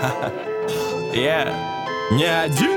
Не один.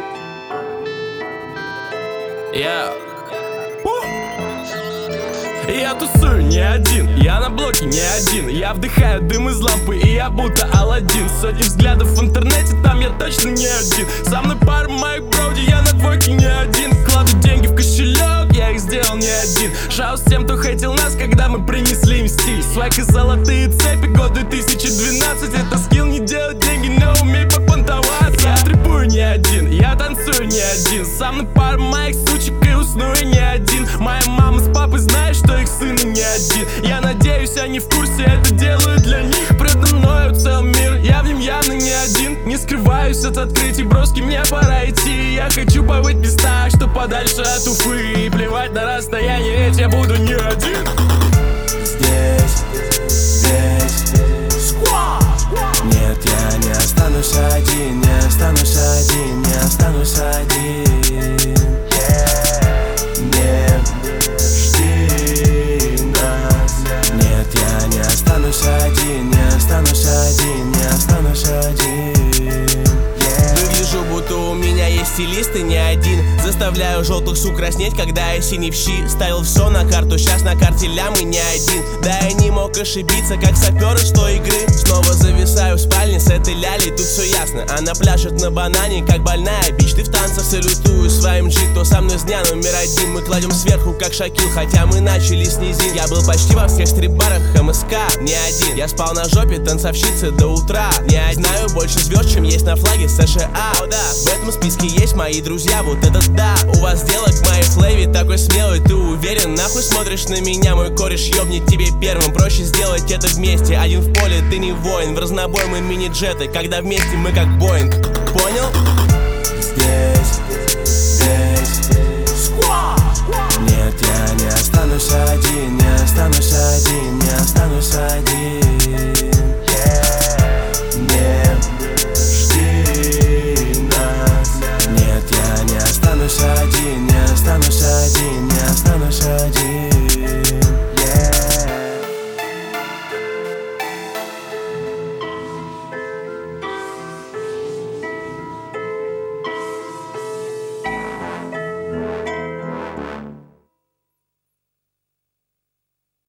Я тусую не один, я на блоке не один. Я вдыхаю дым из лампы, и я будто Аладдин. Сотни взглядов в интернете, там я точно не один. Со мной пара моих броуди, я на двойке не один. Кладу деньги в кошелек, я их сделал не один. Шаус тем, кто хейтил нас, когда мы принесли им стиль. Свайк и золотые цепи, год 2012. Это скилл не делать деньги, но умей попонтоваться. Я трипую не один, я танцую не один. Со мной пара моих сучек, и усну и не один. Моя мама с папой знают, что их сын и не один. Я надеюсь, они в курсе, это делаю для них. Предо мною целый мир, я в нем явно не один. Не скрываюсь от открытий, броски, мне пора идти. Я хочу побыть в местах, что подальше от Уфы. И плевать на расстояние, ведь я буду не один. Здесь. Нет, я не останусь один, не останусь один, не останусь один. Не жди нас. Нет, я не останусь один, не останусь один, не останусь один. Выгляжу, будто у меня есть стилист и не один. Заставляю желтых сук краснеть, когда я синий в щи. Ставил все на карту, сейчас на карте лямы не один. Да, я не мог ошибиться, как саперы с той игры. Снова зависаю в спальне с этой лялей, тут все ясно. Она пляшет на банане, как больная бич. Ты в танцах, салютую своим джи. Кто со мной с дня номер один, мы кладем сверху, как Шакил. Хотя мы начали с низин. Я был почти во всех стрип-барах МСК, не один. Я спал на жопе танцовщицы до утра, не один. Знаю больше звезд, чем есть на флаге США. О, да, в этом списке есть мои друзья, вот это да. У вас дело к моей флейве, такой смелый, ты уверен? Нахуй смотришь на меня, мой кореш ёбнет тебе первым. Проще сделать это вместе, один в поле, ты не воин. В разнобой мы мини-джеты, когда вместе мы как Боинг. Понял? Здесь.